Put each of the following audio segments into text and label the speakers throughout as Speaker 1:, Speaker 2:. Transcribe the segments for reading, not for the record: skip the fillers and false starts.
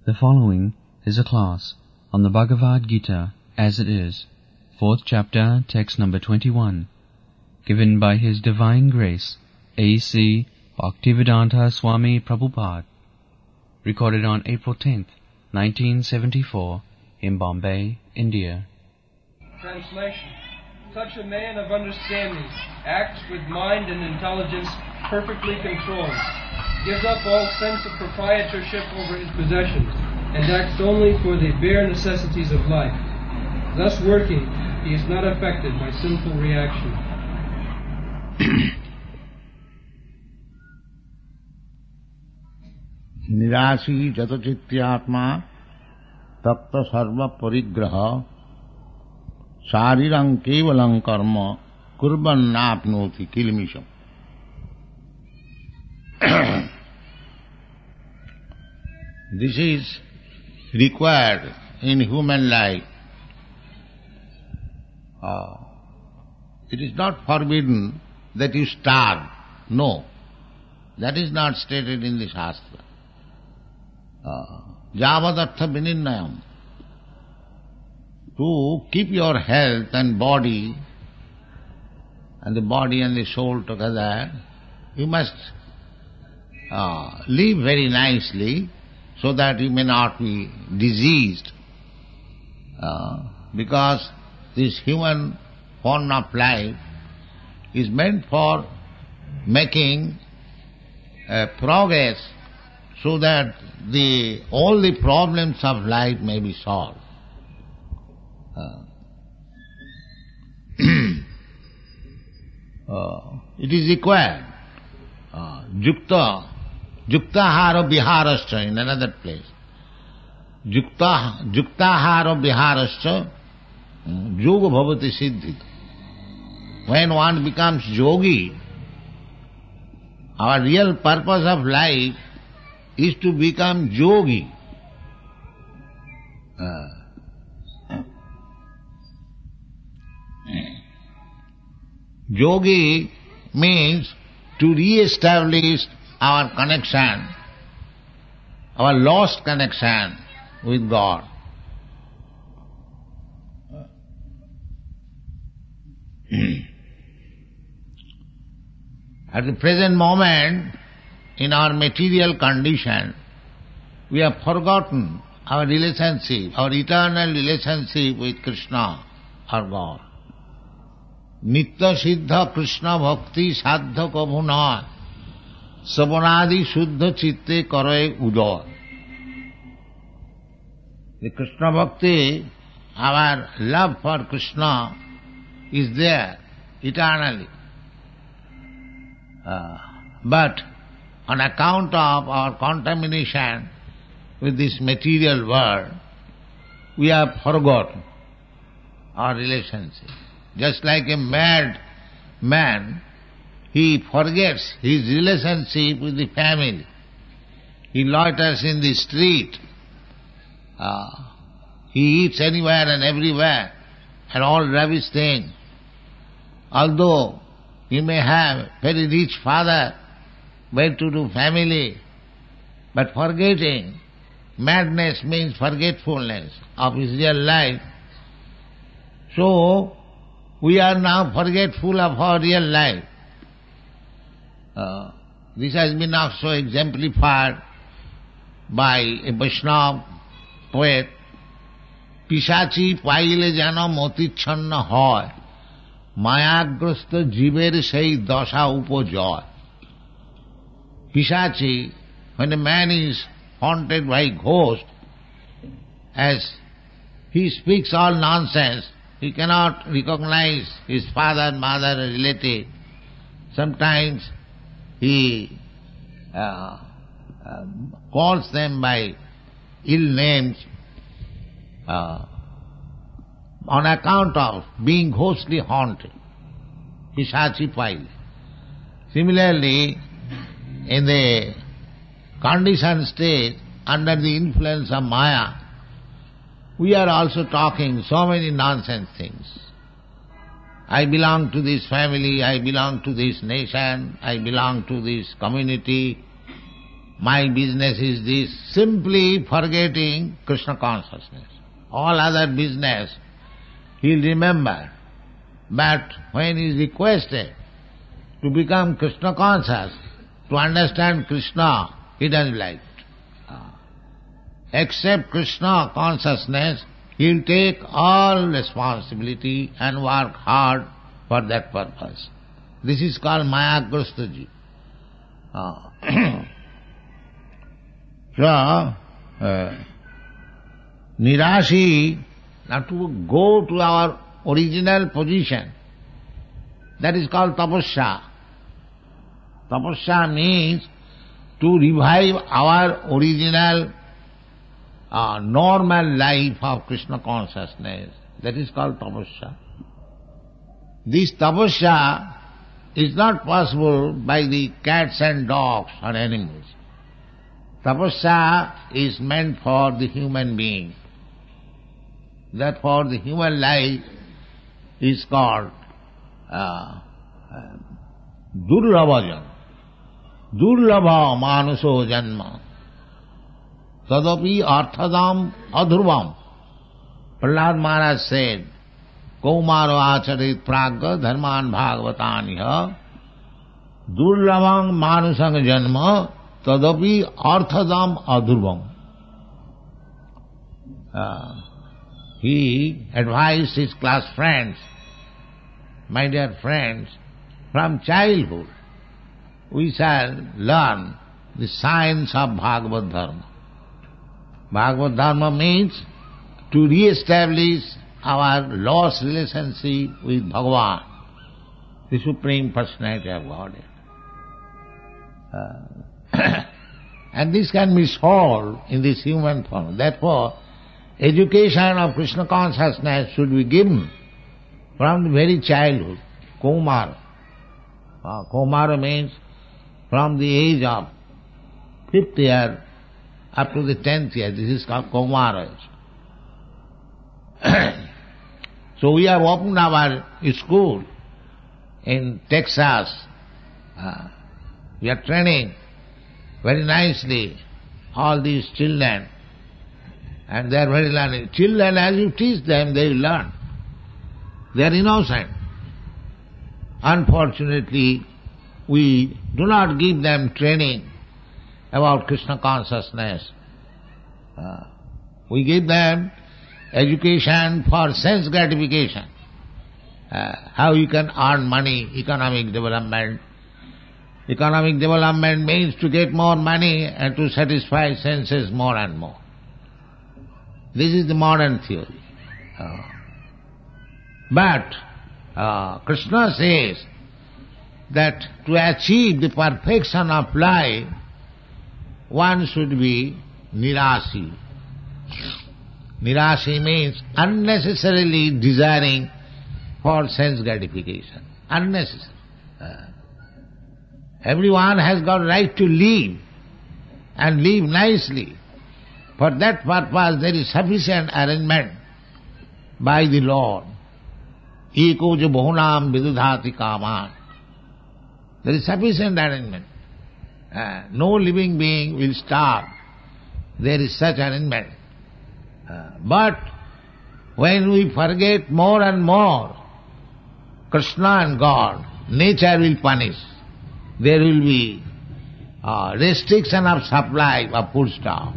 Speaker 1: The following is a class on the Bhagavad Gita as it is, 4th chapter, text number 21, given by His Divine Grace, A.C. Bhaktivedanta Swami Prabhupada, recorded on April 10th, 1974, in Bombay, India.
Speaker 2: Translation. Such a man of understanding acts with mind and intelligence perfectly controlled, gives up all sense of proprietorship over his possessions, and acts only for the bare necessities of life. Thus working, he is not affected by sinful reaction.
Speaker 3: Nirasi jatachityatma tatta sarva parigraha sharirang kevalang karma kurban napnoti kilmisham. This is required in human life. It is not forbidden that you starve. No, that is not stated in the Shastra. Javadartha vinirnayam. To keep your health and body and the soul together, you must live very nicely so that you may not be diseased. Because this human form of life is meant for making progress so that all the problems of life may be solved. It is required. Juktahara viharascha in another place. Juktahara viharascha yoga bhavati siddhi. When one becomes yogi, our real purpose of life is to become yogi. Yogi means to re-establish our connection, our lost connection with God. At the present moment, in our material condition, we have forgotten our relationship, our eternal relationship with Krishna, our God. Nitya siddha Krishna bhakti sadha kabhu na savanadi shuddha chitte karay udar. The Krishna bhakti, our love for Krishna, is there eternally. But on account of our contamination with this material world, we have forgotten our relationship. Just like a mad man, he forgets his relationship with the family. He loiters in the street. He eats anywhere and everywhere and all rubbish things. Although he may have very rich father, well-to-do family, but forgetting, madness means forgetfulness of his real life. So, we are now forgetful of our real life. This has been also exemplified by a Vaishnava poet. Pisachi paile jana motichanna hoy, mayagrasta jiber sei dasha upojoy. Pisachi, when a man is haunted by ghost, as he speaks all nonsense, he cannot recognize his father, mother, relative. Sometimes he calls them by ill names on account of being ghostly haunted. Pisachi paile. Similarly, in the conditioned state, under the influence of Maya, we are also talking so many nonsense things. I belong to this family, I belong to this nation, I belong to this community. my business is this, simply forgetting Krishna consciousness. All other business he'll remember. But when he is requested to become Krishna conscious, to understand Krishna, he doesn't like it. Except Krishna consciousness, he'll take all responsibility and work hard for that purpose. This is called Mayagrastaji. So, Nirashi, now to go to our original position, that is called tapasya. Tapasya means to revive our original normal life of Krishna consciousness. That is called tapasya. This tapasya is not possible by the cats and dogs or animals. Tapasya is meant for the human being. Therefore the human life is called durlabhajan. Durlabha manuso janma. Tadapi arthadam adhruvam. Prahlad Maharaj said, Kaumaro acharit pragga dharman bhagavataniha durlabham manusang janma tadapi arthadam adhruvam. He advised his class friends, my dear friends, from childhood we shall learn the science of Bhagavad Dharma. Bhagavad Dharma means to re-establish our lost relationship with Bhagavan, the Supreme Personality of Godhead. And this can be solved in this human form. Therefore, education of Krishna consciousness should be given from the very childhood, Kaumara. Kaumara means from the age of 5th year up to the 10th year. This is called Kaumara. So we have opened our school in Texas. We are training very nicely all these children, and they are very learning. Children, as you teach them, they will learn. They are innocent. Unfortunately, we do not give them training about Krishna consciousness. We give them education for sense gratification. How you can earn money, economic development. Economic development means to get more money and to satisfy senses more and more. This is the modern theory. But Krishna says that to achieve the perfection of life, one should be nirasi. Nirasi means unnecessarily desiring for sense gratification. Unnecessary. Everyone has got right to live and live nicely. For that purpose there is sufficient arrangement by the Lord. Eko jo bahunam vidudhati kaman. There is sufficient arrangement. No living being will starve. There is such arrangement. But when we forget more and more Krishna and God, nature will punish. There will be restriction of supply of foodstuff.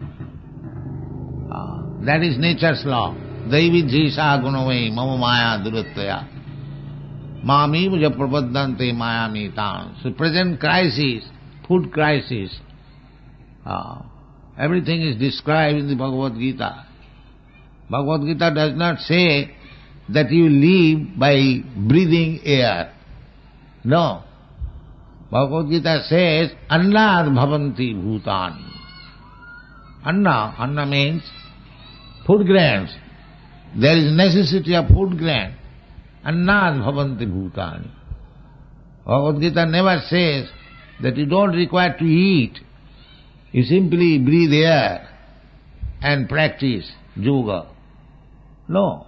Speaker 3: That is nature's law. Daivi jisha gunavai mama maya duruttaya. Mami muja prapaddante maya mitan. So present crisis, food crisis, everything is described in the Bhagavad Gita. Bhagavad Gita does not say that you live by breathing air. No. Bhagavad Gita says, Annad bhavanti bhutani. Anna means food grains. There is necessity of food grain. Annad bhavanti bhutani. Bhagavad Gita never says that you don't require to eat. You simply breathe air and practice yoga. No.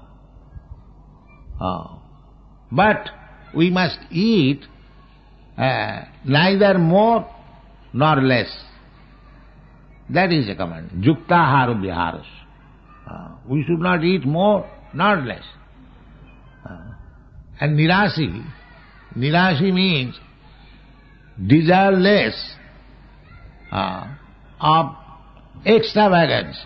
Speaker 3: But we must eat neither more nor less. That is a command. Yuktahara viharas. We should not eat more, not less. And nirasi means desire less of extravagance.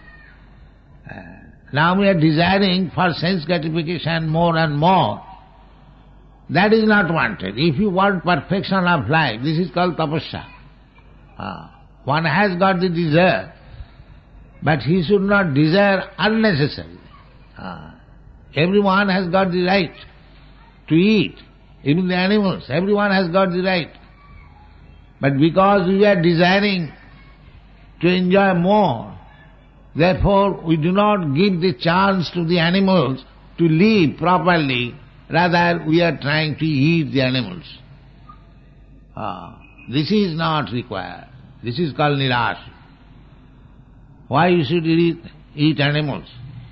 Speaker 3: Now we are desiring for sense gratification more and more. That is not wanted. If you want perfection of life, this is called tapasya. One has got the desire, but he should not desire unnecessarily. Everyone has got the right to eat, even the animals, everyone has got the right. But because we are desiring to enjoy more, therefore we do not give the chance to the animals to live properly, rather we are trying to eat the animals. This is not required. This is called nirasa. Why you should eat animals?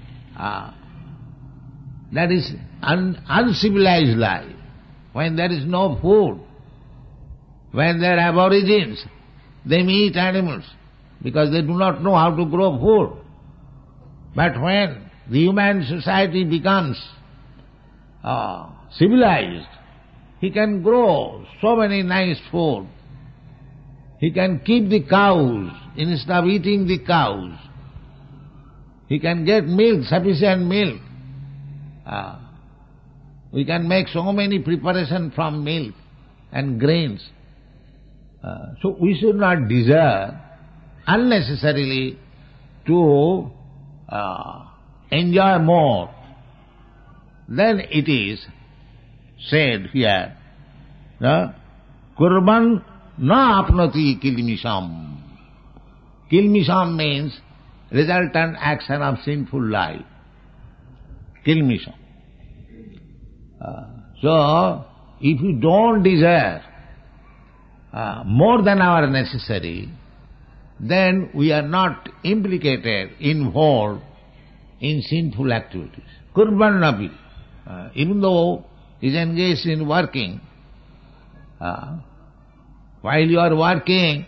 Speaker 3: That is uncivilized life. When there is no food, when they are aborigines, they eat animals because they do not know how to grow food. But when the human society becomes civilized, he can grow so many nice food. He can keep the cows instead of eating the cows. He can get milk, sufficient milk. We can make so many preparations from milk and grains. So we should not desire unnecessarily to enjoy more. Then it is said here, kurban na apnoti kilmisham. Kilmisham means resultant action of sinful life. Kilmisham. So, if you don't desire more than our necessary, then we are not implicated, involved in sinful activities. Kurban nabi, even though he is engaged in working, while you are working,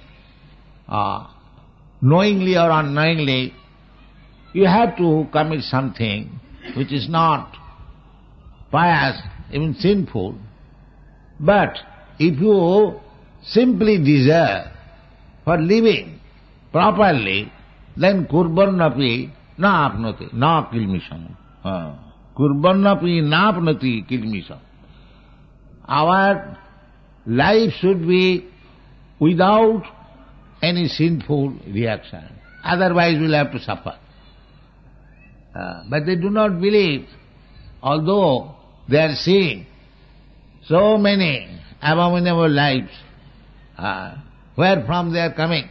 Speaker 3: knowingly or unknowingly, you have to commit something which is not pious, even sinful. But if you simply desire for living properly, then kurban napi na apnoti, na kilmisham. Kurban napi na apnoti kilmisham. Our life should be without any sinful reaction. Otherwise we'll have to suffer. But they do not believe, although they are seeing so many abominable lives, where from they are coming?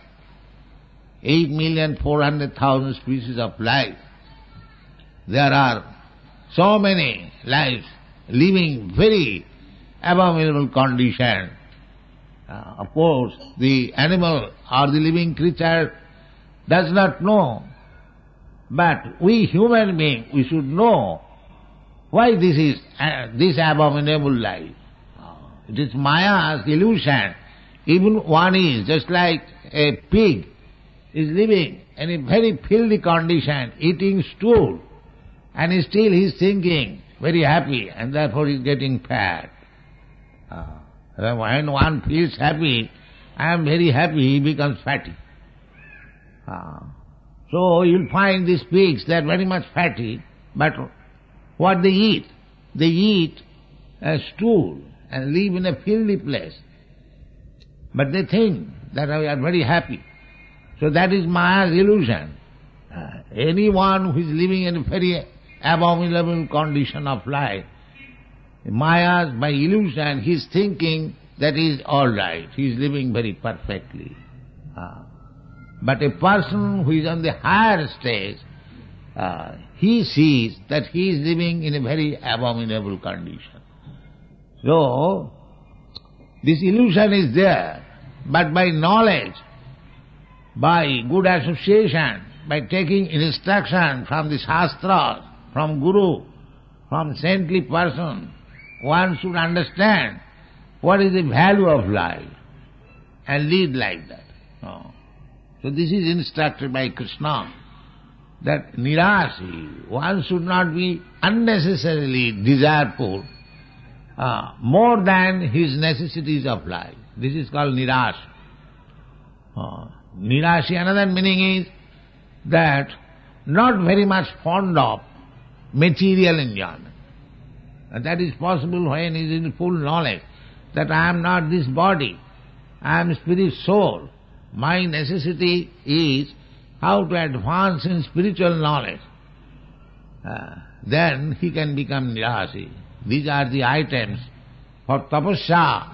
Speaker 3: 8,400,000 species of life. There are so many lives living very abominable condition. Of course, the animal or the living creature does not know. But we human beings, we should know why this is this abominable life. It is Maya's illusion. Even one is just like a pig is living in a very filthy condition, eating stool, and still he is thinking very happy, and therefore he is getting fat. When one feels happy, I am very happy, he becomes fatty. So you'll find these pigs, they are very much fatty, but what they eat? They eat a stool and live in a filthy place. But they think that we are very happy. So that is Maya's illusion. Anyone who is living in a very abominable condition of life, Maya's, by illusion, he is thinking that he is all right, he is living very perfectly. But a person who is on the higher stage, he sees that he is living in a very abominable condition. So, this illusion is there, but by knowledge, by good association, by taking instruction from the Shastras, from Guru, from saintly person, one should understand what is the value of life and lead like that. So this is instructed by Krishna, that nirasi, one should not be unnecessarily desireful more than his necessities of life. This is called nirasi. Nirasi, another meaning is that not very much fond of material enjoyment. And that is possible when he is in full knowledge that I am not this body, I am spirit soul. My necessity is how to advance in spiritual knowledge. Then he can become nirasi. These are the items for tapasya,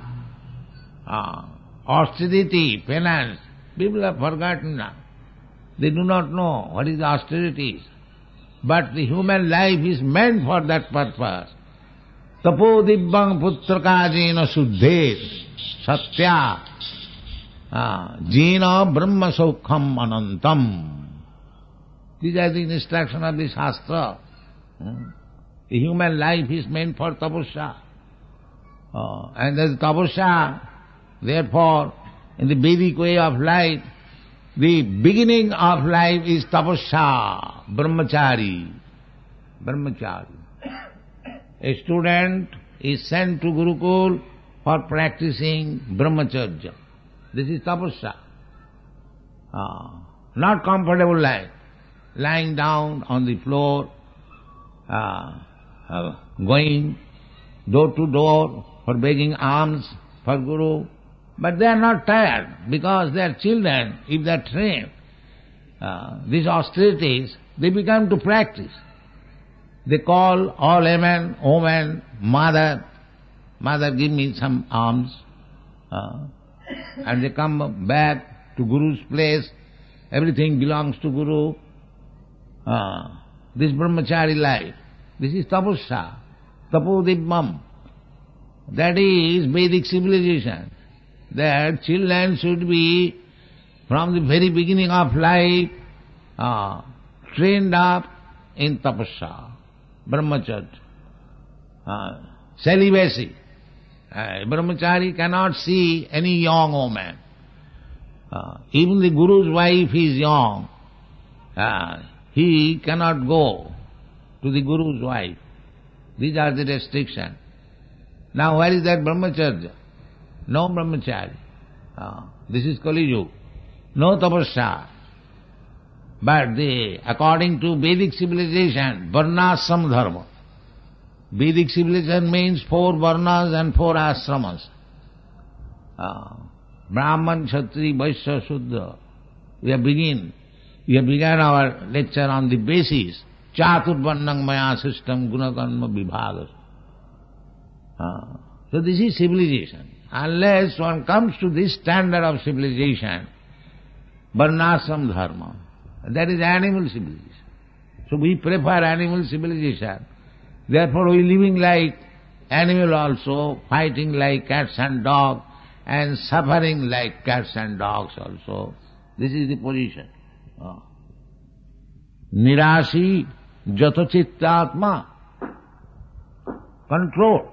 Speaker 3: austerity, penance. People have forgotten now. They do not know what is austerities. But the human life is meant for that purpose. Tapo dibbang putrakajena suddhet satya jena brahma saukham anantam. These are the instructions of the Shastra. The human life is meant for tapasya. And there is tapasya, therefore, in the Vedic way of life, the beginning of life is tapasya, brahmachari. Brahmachari. A student is sent to Gurukul for practicing brahmacharya. This is tapasya. Not comfortable life. Lying down on the floor, going door to door for begging alms for Guru. But they are not tired because they are children. If they are trained, these austerities, they become to practice. They call all women, mother, give me some alms. And they come back to Guru's place. Everything belongs to Guru. This brahmachari life, this is tapasya, tapodibbam. That is Vedic civilization. That children should be, from the very beginning of life, trained up in tapasya, brahmacharya, celibacy. Brahmachari cannot see any young woman. Even the Guru's wife is young. He cannot go to the Guru's wife. These are the restrictions. Now where is that brahmacharya? No brahmachari. This is Kali Yuga. No tapasya. But according to Vedic civilization, varnashram dharma. Vedic civilization means 4 varnas and 4 ashramas. Brahman, Kshatri, Vaishya, Shudra. We have begun our lecture on the basis, Chaturvarnang maya system, gunakarma vibhagas. So this is civilization. Unless one comes to this standard of civilization, varnashram dharma, that is animal civilization. So we prefer animal civilization. Therefore we living like animal also, fighting like cats and dogs, and suffering like cats and dogs also. This is the position. Nirasi jata chittatma. Control.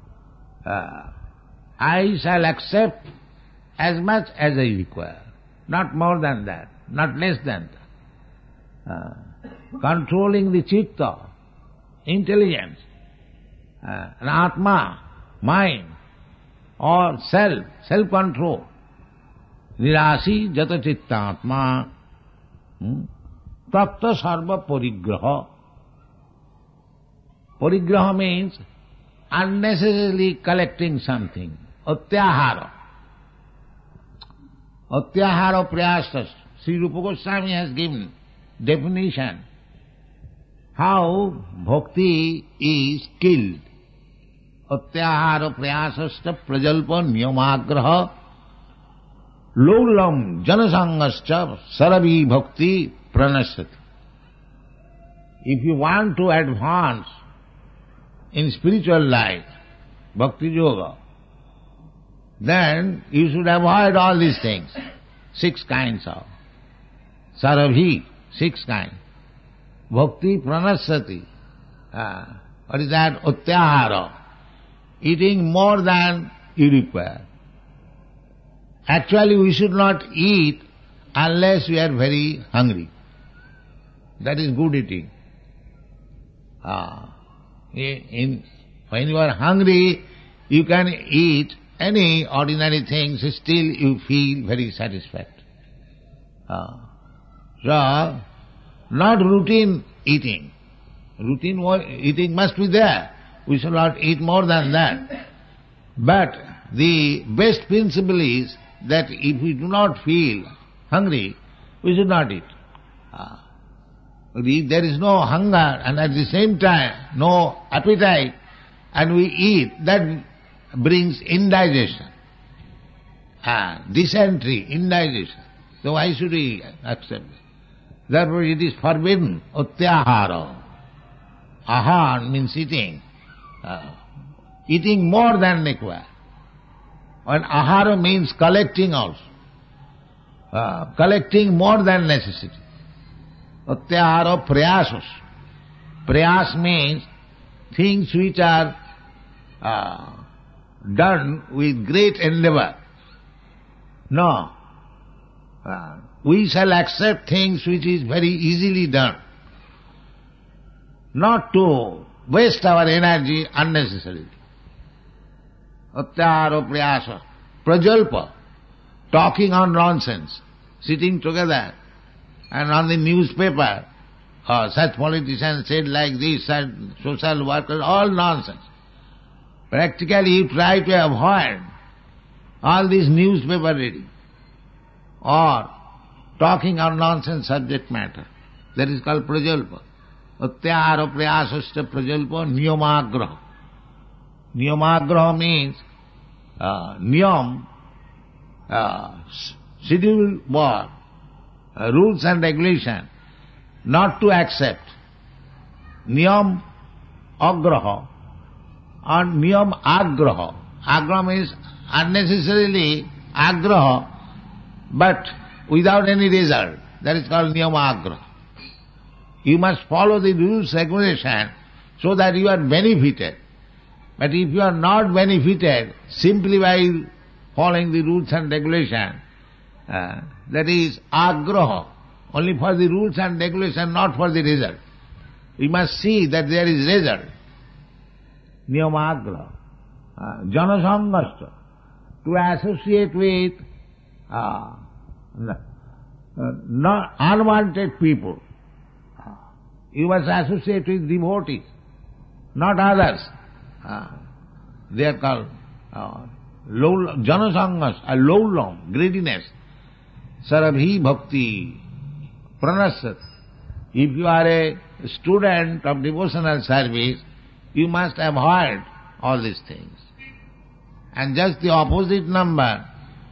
Speaker 3: I shall accept as much as I require. Not more than that, not less than that. Controlling the chitta, intelligence, and atma, mind, or self-control. Nirasi jata chittatma tapta sarva parigraha. Parigraha means unnecessarily collecting something. Atyahara. Atyahara prayasas. Sri Rupa Goswami has given definition how bhakti is killed. Atyahara prayasasta prajalpa niyamagraha lolam janasangascha saravi bhakti pranasati. If you want to advance in spiritual life, bhakti yoga, then you should avoid all these things. 6 kinds of sarabhi, 6 kinds. Bhakti pranasati. What is that? Utyahara. Eating more than you require. Actually we should not eat unless we are very hungry. That is good eating. When you are hungry, you can eat any ordinary things, still you feel very satisfied. So, not routine eating. Routine eating must be there. We shall not eat more than that. But the best principle is that if we do not feel hungry, we should not eat. If there is no hunger and at the same time no appetite and we eat, that brings indigestion. Dysentery, indigestion. So why should we accept it? Therefore it is forbidden. Utyahara. Ahar means eating. Eating more than required. And ahara means collecting also. Collecting more than necessity. Utyahara prayasas. Prayas means things which are done with great endeavor. No. We shall accept things which is very easily done. Not to waste our energy unnecessarily. Utyahara prayasa. Prajalpa. Talking on nonsense. Sitting together and on the newspaper, such politicians said like this, such social workers, all nonsense. Practically you try to avoid all this newspaper reading or talking on nonsense subject matter. That is called prajalpa. Utyahara prayasasya prajalpa niyamagraha. Niyamagraha means niyam, scheduled word, rules and regulation, not to accept. Niyam agraha and niyam agraha. Agraha means unnecessarily agraha, but without any result. That is called niyam agraha. You must follow the rules, regulation, so that you are benefited. But if you are not benefited simply by following the rules and regulation, that is agraha, only for the rules and regulation, not for the result. We must see that there is result. Niyamagraha. Janasangasta. To associate with not unwanted people. You must associate with devotees, not others. They are called janasangas, lowlam, greediness. Sarabhi bhakti, pranasat. If you are a student of devotional service, you must avoid all these things. And just the opposite number,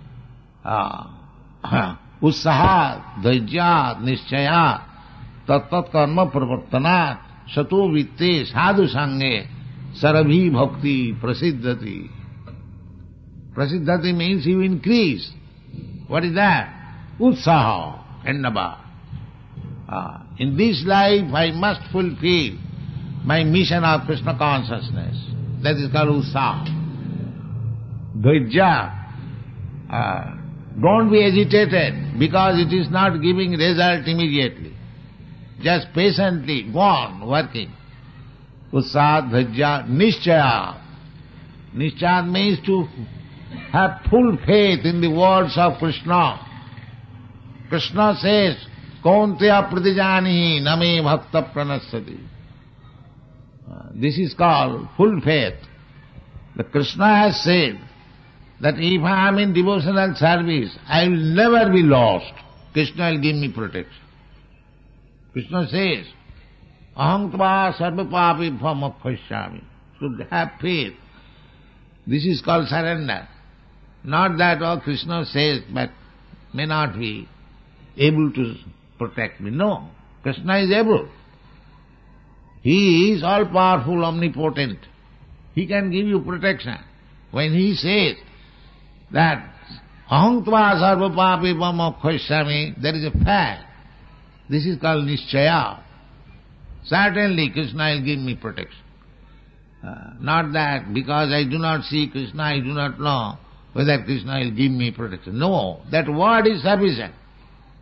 Speaker 3: utsahat, dhaijyat, nischayat, tat karma pravartanat, sato vitte sadhu sange, sarabhi bhakti prasiddhati. Prasiddhati means you increase. What is that? Utsaha, ennaba. In this life I must fulfill my mission of Krishna consciousness. That is called utsaha. Dhaijya. Don't be agitated because it is not giving result immediately. Just patiently go on working. Utsaha, dhaijya, nischaya. Nischaya means to have full faith in the words of Krishna. Krishna says, Kaunteya pratijanihi name bhakta pranasati. This is called full faith. The Krishna has said that if I am in devotional service, I will never be lost. Krishna will give me protection. Krishna says, aham tva sarva papi bhamapashyami. Should have faith. This is called surrender. Not that, Krishna says, but may not be able to protect me. No, Krishna is able. He is all-powerful, omnipotent. He can give you protection. When he says that aham tva sarva papi bhamapashyami, there is a fact. This is called nischaya. Certainly Krishna will give me protection. Not that because I do not see Krishna, I do not know whether Krishna will give me protection. No, that word is sufficient.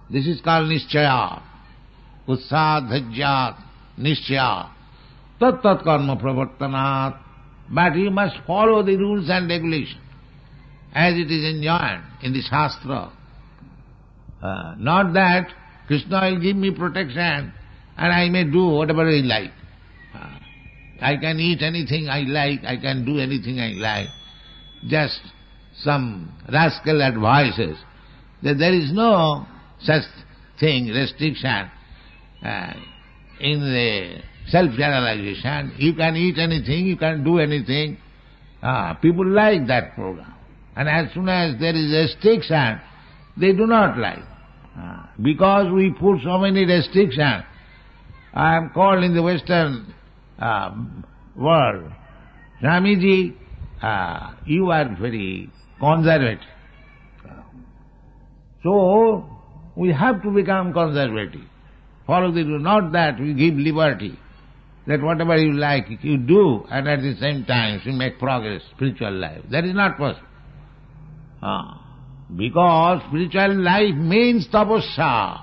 Speaker 3: This is called Nishchaya. Utsaha dhajyat Nishchaya. Tat tat karma pravartanat. But you must follow the rules and regulations as it is enjoined in the Shastra. Not that Krishna will give me protection and I may do whatever I like. I can eat anything I like, I can do anything I like. Just some rascal advices that there is no such thing, restriction in the self-realization. You can eat anything, you can do anything. People like that program. And as soon as there is restriction, they do not like. Because we put so many restrictions, I am called in the Western world, Swamiji, you are very conservative. So, we have to become conservative. Follow the rule. Not that we give liberty, that whatever you like, you do, and at the same time you make progress, spiritual life. That is not possible. Because spiritual life means tapasya.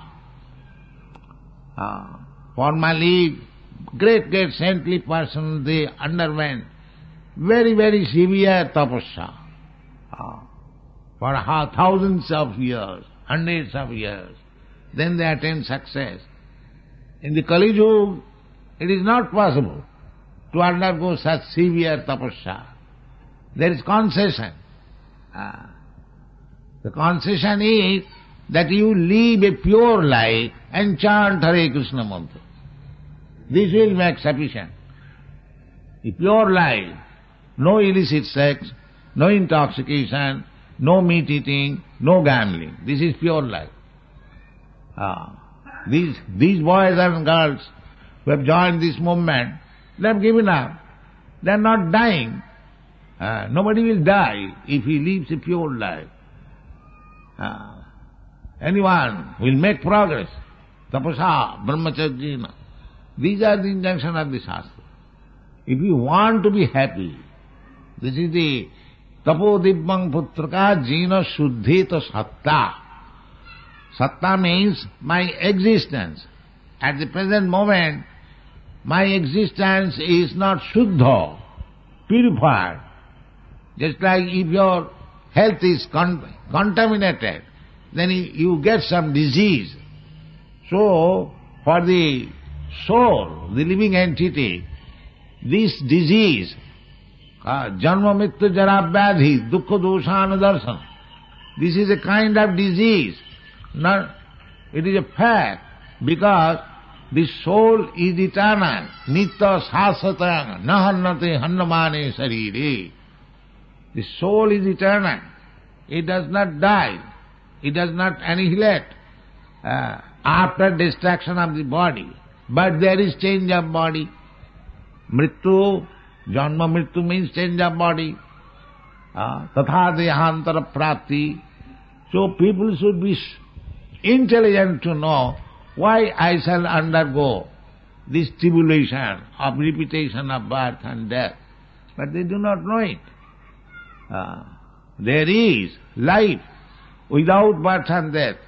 Speaker 3: Formerly, great saintly persons, they underwent very, very severe tapasya for thousands of years, hundreds of years. Then they attain success. In the Kali Yuga, it is not possible to undergo such severe tapasya. There is concession. The concession is that you live a pure life and chant Hare Krishna mantra. This will make sufficient. A pure life, no illicit sex, no intoxication, no meat eating, no gambling. This is pure life. These boys and girls who have joined this movement, they have given up. They are not dying. Nobody will die if he lives a pure life. Anyone will make progress. Tapasa, brahmacharya. These are the injunctions of the Shastra. If you want to be happy, this is the tapo dibbang putraka jina shuddhita satta. Satta means my existence. At the present moment, my existence is not shuddha, purified. Just like if your health is contaminated, then you get some disease. So, for the soul, the living entity, this disease, janma mrityu jara vyadhi, dukkha doshana darsana, this is a kind of disease. It is a fact, because the soul is eternal, nitya sasatang, nahannate hannamane sarire. The soul is eternal. It does not die. It does not annihilate after destruction of the body. But there is change of body. Mrityu, janma mrityu means change of body. Tatha dehantara prapti. So people should be intelligent to know why I shall undergo this tribulation of repetition of birth and death. But they do not know it. There is life without birth and death.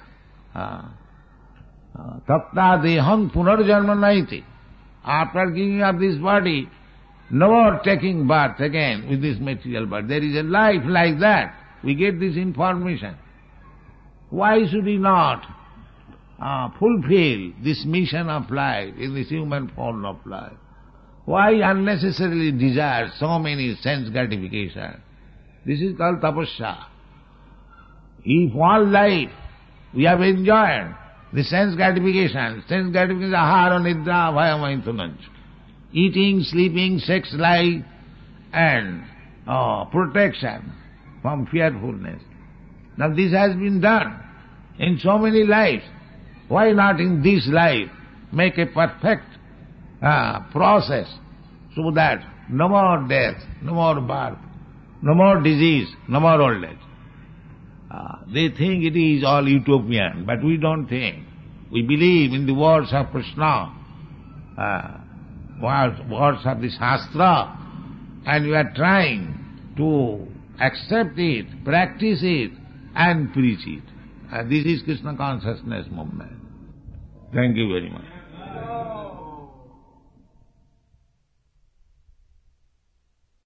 Speaker 3: Tapta deham punarjanma naiti. After giving up this body, no more taking birth again with this material body. There is a life like that. We get this information. Why should we not fulfill this mission of life in this human form of life? Why unnecessarily desire so many sense gratification? This is called tapasya. If all life we have enjoyed the sense gratification, ahara, nidra, bhayamaithunanch, eating, sleeping, sex life, and protection from fearfulness. Now this has been done in so many lives. Why not in this life make a perfect process so that no more death, no more birth, no more disease, no more old age? They think it is all utopian, but we don't think. We believe in the words of Krishna, words of the Shastra, and we are trying to accept it, practice it, and preach it. This is Krishna consciousness movement. Thank you very much.